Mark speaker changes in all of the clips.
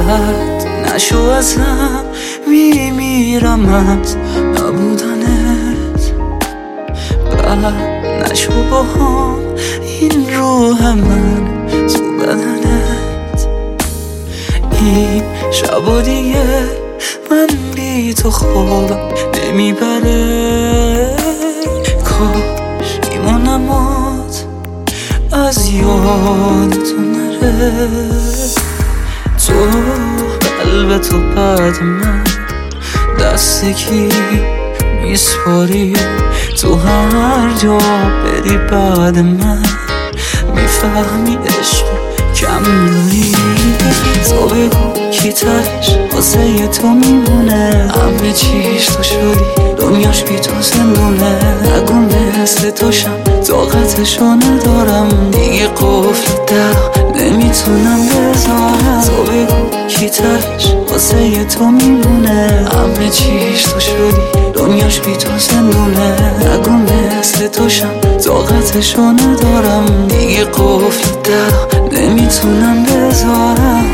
Speaker 1: رد نشو ازم، میمیرم از نبودنت. بد نشو با هم این روح من تو بدنت. این شب دیگه من بی تو خوابم نمیبره. کاش ایمونمات از یادتو نره. تو قلب تو بعد من دست کی میسپاری؟ تو هر جا بری بعد من میفهمی عشق کم داری. تو بگو کی تهش واسه تو میمونه؟ همه چیش تو شدی، دنیاش بی تو زندونه. نگو مثل تو شم، طاقتشو ندارم دیگه. قفل در نمیتونم بذارم. تو بگو کی تهش واسه تو میمونه؟ همه چیش تو شدی، دنیاش بی تو زندونه. نگو مثل تو شم، طاقتشو ندارم دیگه. قفل در نمیتونم بذارم.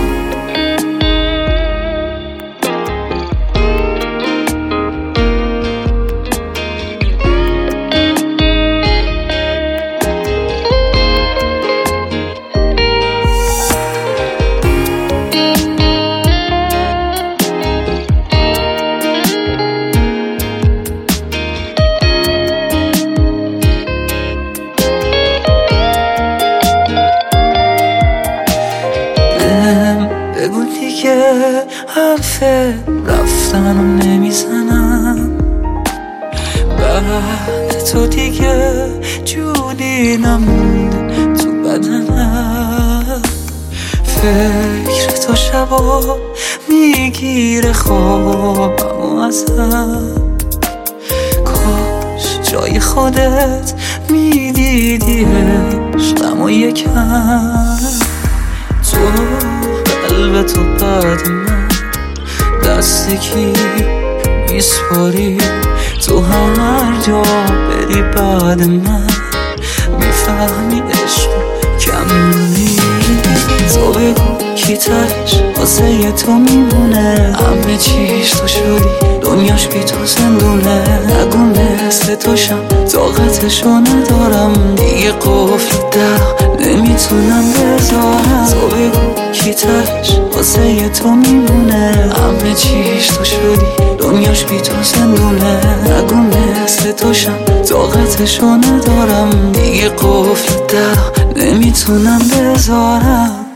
Speaker 1: بگو دیگه حرف رفتنم نمیزنم. بعد تو دیگه جونی نمونده تو بدنم. فکر تو شبا میگیره خوابم ازم. کاش جای خودت میدیدی عشقمو یکم. تو قلب تو بعد من دست کی میسپاری؟ تو هر جا بری بعد من میفهمی عشق کم داری. تو بگو کی تهش واسه تو میمونه؟ همه چیش تو شدی، دنیاش بی تو زندونه. نگو مثل تو شم، طاقتشو ندارم دیگه. قفل در نمیتونم بذارم. تو بگو کی تهش واسه تو میمونه؟ همه چیش تو شدی، دنیاش بی تو زندونه. نگو مثل تو شم، طاقتشو ندارم دیگه. قفل در نمیتونم بذارم.